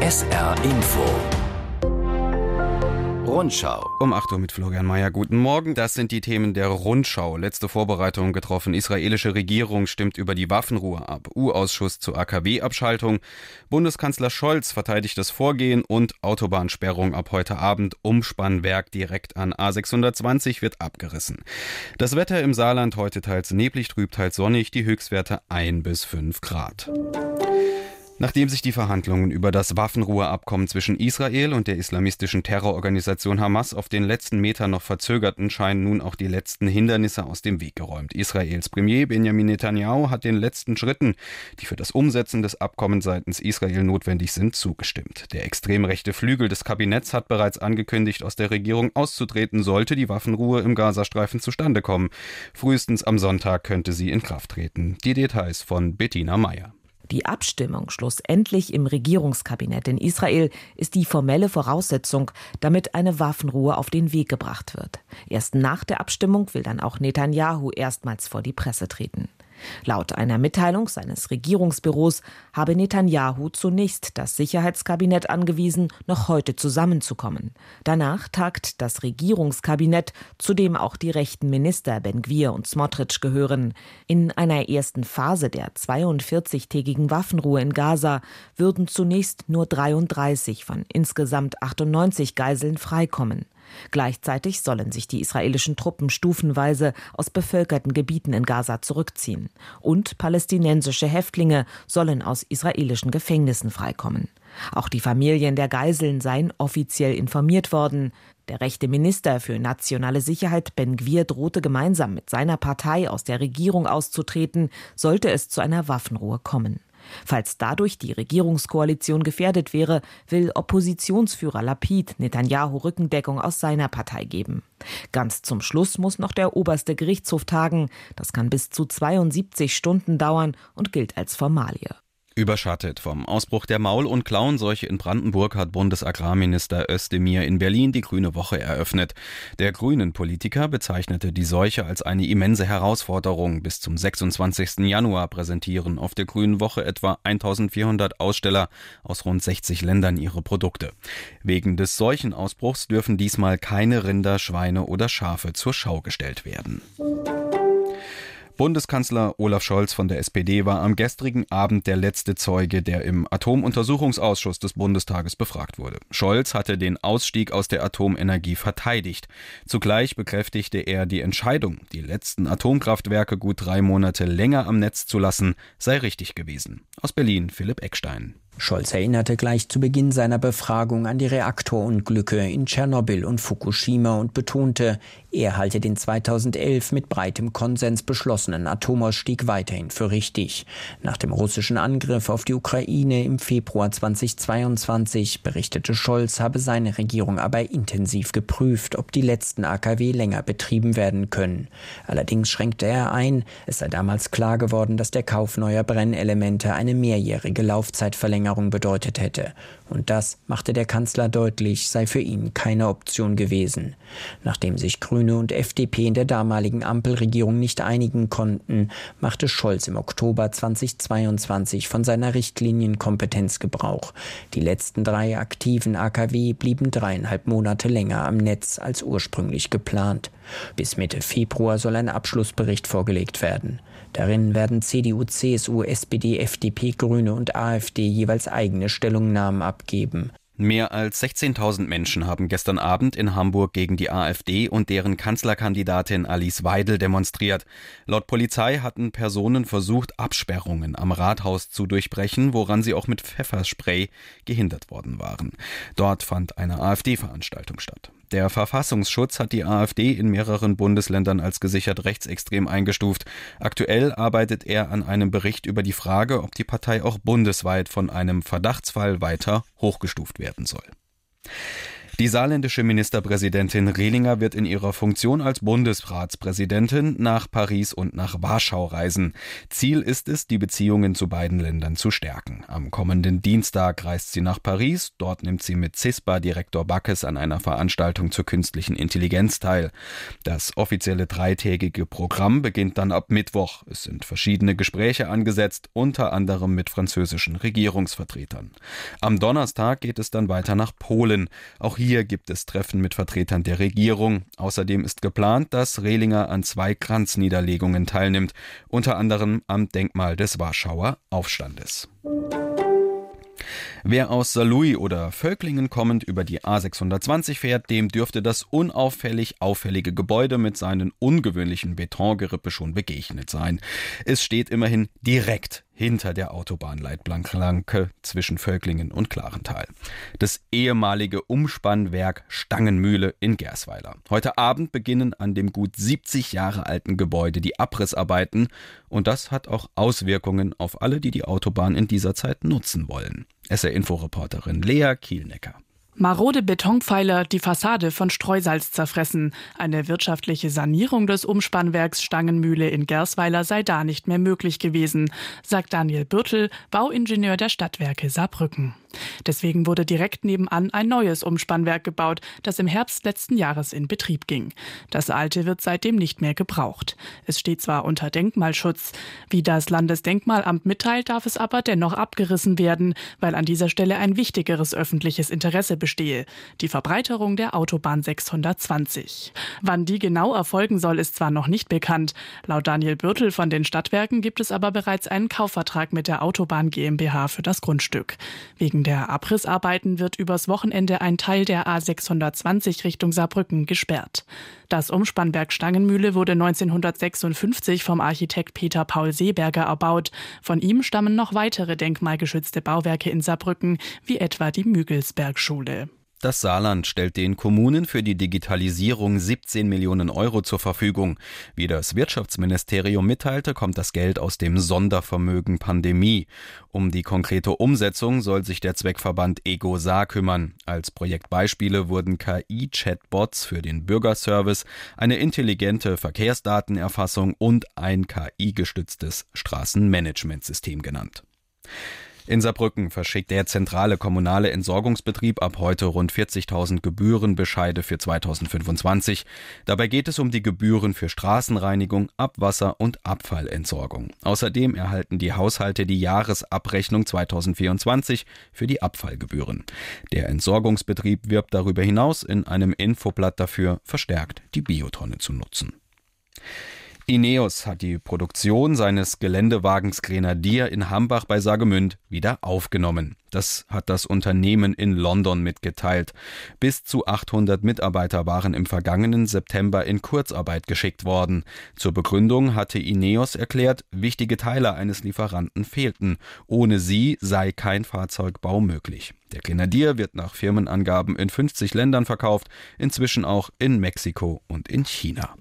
SR Info Rundschau. Um 8 Uhr mit Florian Mayer. Guten Morgen. Das sind die Themen der Rundschau. Letzte Vorbereitungen getroffen. Israelische Regierung stimmt über die Waffenruhe ab. U-Ausschuss zur AKW-Abschaltung. Bundeskanzler Scholz verteidigt das Vorgehen und Autobahnsperrung ab heute Abend. Umspannwerk direkt an A620 wird abgerissen. Das Wetter im Saarland heute teils neblig, trüb, teils sonnig. Die Höchstwerte 1 bis 5 Grad. Nachdem sich die Verhandlungen über das Waffenruheabkommen zwischen Israel und der islamistischen Terrororganisation Hamas auf den letzten Metern noch verzögerten, scheinen nun auch die letzten Hindernisse aus dem Weg geräumt. Israels Premier Benjamin Netanyahu hat den letzten Schritten, die für das Umsetzen des Abkommens seitens Israel notwendig sind, zugestimmt. Der extrem rechte Flügel des Kabinetts hat bereits angekündigt, aus der Regierung auszutreten, sollte die Waffenruhe im Gazastreifen zustande kommen. Frühestens am Sonntag könnte sie in Kraft treten. Die Details von Bettina Meyer. Die Abstimmung schlussendlich im Regierungskabinett in Israel ist die formelle Voraussetzung, damit eine Waffenruhe auf den Weg gebracht wird. Erst nach der Abstimmung will dann auch Netanyahu erstmals vor die Presse treten. Laut einer Mitteilung seines Regierungsbüros habe Netanyahu zunächst das Sicherheitskabinett angewiesen, noch heute zusammenzukommen. Danach tagt das Regierungskabinett, zu dem auch die rechten Minister Ben-Gvir und Smotrich gehören. In einer ersten Phase der 42-tägigen Waffenruhe in Gaza würden zunächst nur 33 von insgesamt 98 Geiseln freikommen. Gleichzeitig sollen sich die israelischen Truppen stufenweise aus bevölkerten Gebieten in Gaza zurückziehen. Und palästinensische Häftlinge sollen aus israelischen Gefängnissen freikommen. Auch die Familien der Geiseln seien offiziell informiert worden. Der rechte Minister für nationale Sicherheit Ben-Gvir drohte gemeinsam mit seiner Partei aus der Regierung auszutreten, sollte es zu einer Waffenruhe kommen. Falls dadurch die Regierungskoalition gefährdet wäre, will Oppositionsführer Lapid Netanyahu Rückendeckung aus seiner Partei geben. Ganz zum Schluss muss noch der oberste Gerichtshof tagen. Das kann bis zu 72 Stunden dauern und gilt als Formalie. Überschattet vom Ausbruch der Maul- und Klauenseuche in Brandenburg hat Bundesagrarminister Özdemir in Berlin die Grüne Woche eröffnet. Der Grünen-Politiker bezeichnete die Seuche als eine immense Herausforderung. Bis zum 26. Januar präsentieren auf der Grünen Woche etwa 1400 Aussteller aus rund 60 Ländern ihre Produkte. Wegen des Seuchenausbruchs dürfen diesmal keine Rinder, Schweine oder Schafe zur Schau gestellt werden. Bundeskanzler Olaf Scholz von der SPD war am gestrigen Abend der letzte Zeuge, der im Atomuntersuchungsausschuss des Bundestages befragt wurde. Scholz hatte den Ausstieg aus der Atomenergie verteidigt. Zugleich bekräftigte er die Entscheidung, die letzten Atomkraftwerke gut 3 Monate länger am Netz zu lassen, sei richtig gewesen. Aus Berlin Philipp Eckstein. Scholz erinnerte gleich zu Beginn seiner Befragung an die Reaktorunglücke in Tschernobyl und Fukushima und betonte, er halte den 2011 mit breitem Konsens beschlossenen Atomausstieg weiterhin für richtig. Nach dem russischen Angriff auf die Ukraine im Februar 2022 berichtete Scholz, habe seine Regierung aber intensiv geprüft, ob die letzten AKW länger betrieben werden können. Allerdings schränkte er ein, es sei damals klar geworden, dass der Kauf neuer Brennelemente eine mehrjährige Laufzeitverlängerung bedeutet hätte. Und das, machte der Kanzler deutlich, sei für ihn keine Option gewesen. Nachdem sich Grüne und FDP in der damaligen Ampelregierung nicht einigen konnten, machte Scholz im Oktober 2022 von seiner Richtlinienkompetenz Gebrauch. Die letzten 3 aktiven AKW blieben 3,5 Monate länger am Netz als ursprünglich geplant. Bis Mitte Februar soll ein Abschlussbericht vorgelegt werden. Darin werden CDU, CSU, SPD, FDP, Grüne und AfD jeweils eigene Stellungnahmen abgeben. Mehr als 16.000 Menschen haben gestern Abend in Hamburg gegen die AfD und deren Kanzlerkandidatin Alice Weidel demonstriert. Laut Polizei hatten Personen versucht, Absperrungen am Rathaus zu durchbrechen, woran sie auch mit Pfefferspray gehindert worden waren. Dort fand eine AfD-Veranstaltung statt. Der Verfassungsschutz hat die AfD in mehreren Bundesländern als gesichert rechtsextrem eingestuft. Aktuell arbeitet er an einem Bericht über die Frage, ob die Partei auch bundesweit von einem Verdachtsfall weiter hochgestuft werden soll. Die saarländische Ministerpräsidentin Rehlinger wird in ihrer Funktion als Bundesratspräsidentin nach Paris und nach Warschau reisen. Ziel ist es, die Beziehungen zu beiden Ländern zu stärken. Am kommenden Dienstag reist sie nach Paris. Dort nimmt sie mit CISPA-Direktor Backes an einer Veranstaltung zur künstlichen Intelligenz teil. Das offizielle dreitägige Programm beginnt dann ab Mittwoch. Es sind verschiedene Gespräche angesetzt, unter anderem mit französischen Regierungsvertretern. Am Donnerstag geht es dann weiter nach Polen. Auch hier gibt es Treffen mit Vertretern der Regierung. Außerdem ist geplant, dass Rehlinger an 2 Kranzniederlegungen teilnimmt, unter anderem am Denkmal des Warschauer Aufstandes. Wer aus Saarlouis oder Völklingen kommend über die A620 fährt, dem dürfte das auffällige Gebäude mit seinen ungewöhnlichen Betongerippe schon begegnet sein. Es steht immerhin direkt hinter der Autobahnleitplanke zwischen Völklingen und Klarental. Das ehemalige Umspannwerk Stangenmühle in Gersweiler. Heute Abend beginnen an dem gut 70 Jahre alten Gebäude die Abrissarbeiten und das hat auch Auswirkungen auf alle, die die Autobahn in dieser Zeit nutzen wollen. SR-Info-Reporterin Lea Kielnecker. Marode Betonpfeiler, die Fassade von Streusalz zerfressen. Eine wirtschaftliche Sanierung des Umspannwerks Stangenmühle in Gersweiler sei da nicht mehr möglich gewesen, sagt Daniel Bürtel, Bauingenieur der Stadtwerke Saarbrücken. Deswegen wurde direkt nebenan ein neues Umspannwerk gebaut, das im Herbst letzten Jahres in Betrieb ging. Das alte wird seitdem nicht mehr gebraucht. Es steht zwar unter Denkmalschutz. Wie das Landesdenkmalamt mitteilt, darf es aber dennoch abgerissen werden, weil an dieser Stelle ein wichtigeres öffentliches Interesse bestehe: die Verbreiterung der Autobahn 620. Wann die genau erfolgen soll, ist zwar noch nicht bekannt. Laut Daniel Bürtel von den Stadtwerken gibt es aber bereits einen Kaufvertrag mit der Autobahn GmbH für das Grundstück. Wegen der Abrissarbeiten wird übers Wochenende ein Teil der A620 Richtung Saarbrücken gesperrt. Das Umspannwerk Stangenmühle wurde 1956 vom Architekt Peter Paul Seeberger erbaut. Von ihm stammen noch weitere denkmalgeschützte Bauwerke in Saarbrücken, wie etwa die Mügelsbergschule. Das Saarland stellt den Kommunen für die Digitalisierung 17 Millionen Euro zur Verfügung. Wie das Wirtschaftsministerium mitteilte, kommt das Geld aus dem Sondervermögen Pandemie. Um die konkrete Umsetzung soll sich der Zweckverband Ego Saar kümmern. Als Projektbeispiele wurden KI-Chatbots für den Bürgerservice, eine intelligente Verkehrsdatenerfassung und ein KI-gestütztes Straßenmanagementsystem genannt. In Saarbrücken verschickt der zentrale kommunale Entsorgungsbetrieb ab heute rund 40.000 Gebührenbescheide für 2025. Dabei geht es um die Gebühren für Straßenreinigung, Abwasser und Abfallentsorgung. Außerdem erhalten die Haushalte die Jahresabrechnung 2024 für die Abfallgebühren. Der Entsorgungsbetrieb wirbt darüber hinaus in einem Infoblatt dafür, verstärkt die Biotonne zu nutzen. Ineos hat die Produktion seines Geländewagens Grenadier in Hambach bei Saargemünd wieder aufgenommen. Das hat das Unternehmen in London mitgeteilt. Bis zu 800 Mitarbeiter waren im vergangenen September in Kurzarbeit geschickt worden. Zur Begründung hatte Ineos erklärt, wichtige Teile eines Lieferanten fehlten. Ohne sie sei kein Fahrzeugbau möglich. Der Grenadier wird nach Firmenangaben in 50 Ländern verkauft, inzwischen auch in Mexiko und in China.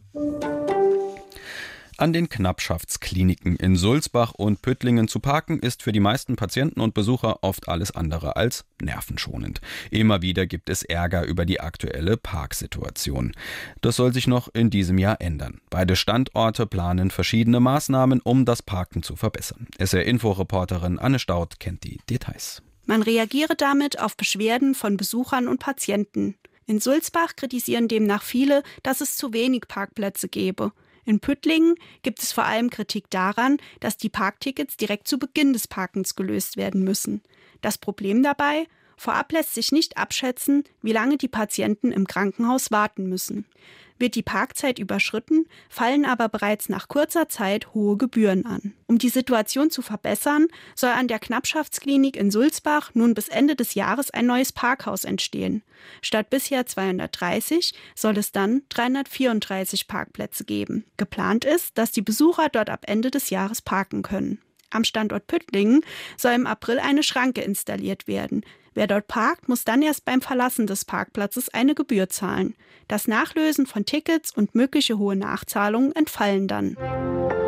An den Knappschaftskliniken in Sulzbach und Püttlingen zu parken, ist für die meisten Patienten und Besucher oft alles andere als nervenschonend. Immer wieder gibt es Ärger über die aktuelle Parksituation. Das soll sich noch in diesem Jahr ändern. Beide Standorte planen verschiedene Maßnahmen, um das Parken zu verbessern. SR-Info-Reporterin Anne Staudt kennt die Details. Man reagiere damit auf Beschwerden von Besuchern und Patienten. In Sulzbach kritisieren demnach viele, dass es zu wenig Parkplätze gebe. In Püttlingen gibt es vor allem Kritik daran, dass die Parktickets direkt zu Beginn des Parkens gelöst werden müssen. Das Problem dabei: vorab lässt sich nicht abschätzen, wie lange die Patienten im Krankenhaus warten müssen. Wird die Parkzeit überschritten, fallen aber bereits nach kurzer Zeit hohe Gebühren an. Um die Situation zu verbessern, soll an der Knappschaftsklinik in Sulzbach nun bis Ende des Jahres ein neues Parkhaus entstehen. Statt bisher 230 soll es dann 334 Parkplätze geben. Geplant ist, dass die Besucher dort ab Ende des Jahres parken können. Am Standort Püttlingen soll im April eine Schranke installiert werden. Wer dort parkt, muss dann erst beim Verlassen des Parkplatzes eine Gebühr zahlen. Das Nachlösen von Tickets und mögliche hohe Nachzahlungen entfallen dann.